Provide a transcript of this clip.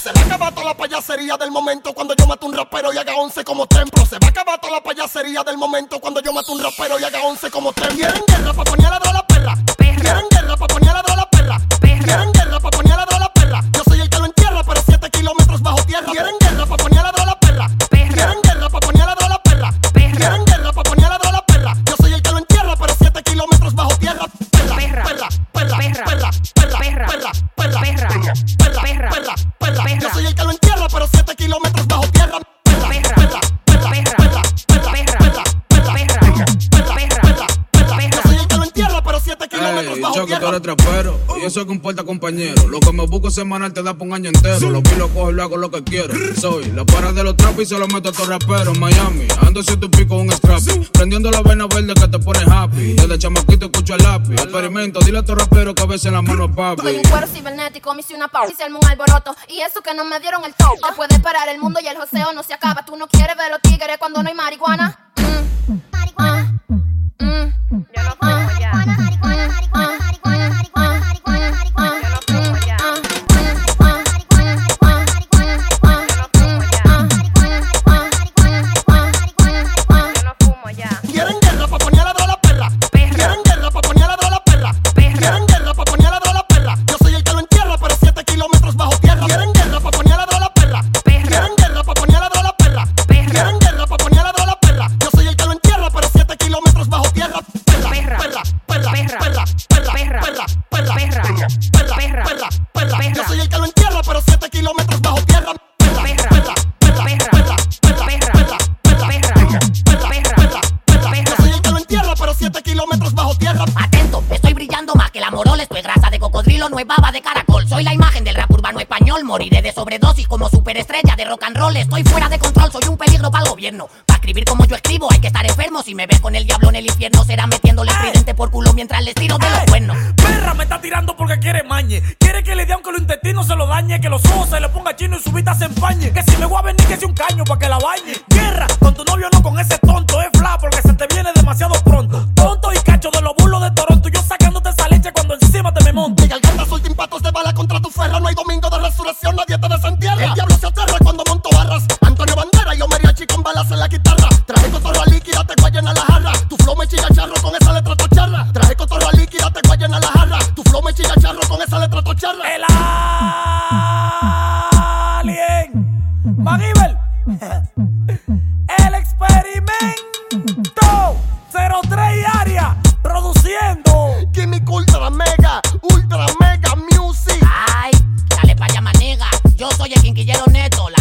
Se va a acabar toda la payasería del momento cuando yo mato un rapero y haga 11 como templo. Se va a acabar toda la payasería del momento cuando yo mato un rapero y haga 11 como templo. ¿Quieren guerra pa' poner a ladrar a la perra? ¿Quieren guerra pa' poner a ladrar a la perra? ¿Quieren guerra pa' poner a ladrar a la perra? Yo soy el que lo entierra, pero 7 kilómetros bajo tierra. ¿Quieren guerra pa' poner a ladrar a la perra? ¿Quieren guerra pa' poner a ladrar a la perra? ¿Quieren guerra pa' poner a ladrar a la perra? Yo soy el que lo entierra, pero 7 kilómetros bajo tierra. Perra, perra, perra, perra, perra, perra, perra, perra, perra, perra, perra. Yo soy el que lo entierra, pero 7 kilómetros bajo tierra. Perra, perra, perra, perra, perra, perra, perra, perra, perra. Yo soy el que lo entierra, pero 7 kilómetros bajo tierra. Que tú eres trapero y eso que importa, compañero. Lo que me busco semanal te da por un año entero. Lo vi, lo cojo y lo hago lo que quiero. Soy la para de los trapos y se lo meto a estos raperos. Miami, ando si tu pico un strap. Prendiendo la vaina verde que te pone happy. Desde chamaquito escucho el lápiz. Experimento, dile a estos raperos que a veces la mano es papi. Soy un cuero cibernético, me hice una pausa y se armó un alboroto. Y eso que no me dieron el top. Te puede parar el mundo y el joseo no se acaba. Tú no quieres ver los tigres cuando no hay marihuana. Marihuana. Yo no fumo ya. ¿Quieren guerra pa' poner a ladrar a la perra? ¿Quieren guerra pa' poner a ladrar a la perra? ¿Quieren guerra pa' poner a ladrar a la perra? Yo soy el que lo entierra, pero 7 kilómetros bajo tierra. ¿Quieren guerra pa' poner a ladrar a la perra? ¿Quieren guerra pa' poner a ladrar a la perra? ¿Quieren guerra pa' poner a ladrar a la perra? Yo soy el que lo entierra, pero 7 kilómetros bajo tierra. Perra, perra, perra, perra, perra, perra, perra, perra, perra, perra. Yo soy el que lo entierra, pero 7 kilómetros bajo tierra. Perra, perra, perra, perra, perra, perra, perra. Yo soy el que lo entierra, pero 7 kilómetros bajo tierra. Atento, estoy brillando más que la Morol. Esto es grasa de cocodrilo, no es baba de caracol. Soy la imagen del rap urbano español. Moriré de sobredosis como superestrella de rock and roll. Estoy fuera de control, soy un peligro para el gobierno. Para escribir como yo escribo hay que estar enfermo. Si me ves con el diablo en el infierno será metiéndole tridente por culo mientras les tiro de los cuernos. Perra me está tirando porque quiere mañe. Quiere que le dé aunque los intestinos se lo dañe. Que los ojos se le ponga chino y su vista se empañe. Que si me voy a venir que sea un caño pa' que la bañe. Guerra con tu novio, no con ese tonto. Es fla porque se te viene demasiado pronto. Tonto y cacho de los bulos de Toronto. Yo sacándote esa leche cuando encima te me monto. Mi garganta suelta impactos de bala contra tu ferro. No hay domingo de resurrección, nadie te desentierra. El diablo se aterra cuando monto barras. Antonio Bandera y yo mariachi con balas en la guitarra. Traje cotorra líquida, te guayen a la jarra. Tu flow me chilla charro con esa letra tocharra. Traje cotorra líquida, te guayen a la jarra. Tu flow me chilla charro con esa letra tocharra. El alien MacGyver. El experimento 03 y área produciendo Químico ultra mega music. Ay, dale pa' allá, manega. Yo soy el quinquillero neto. La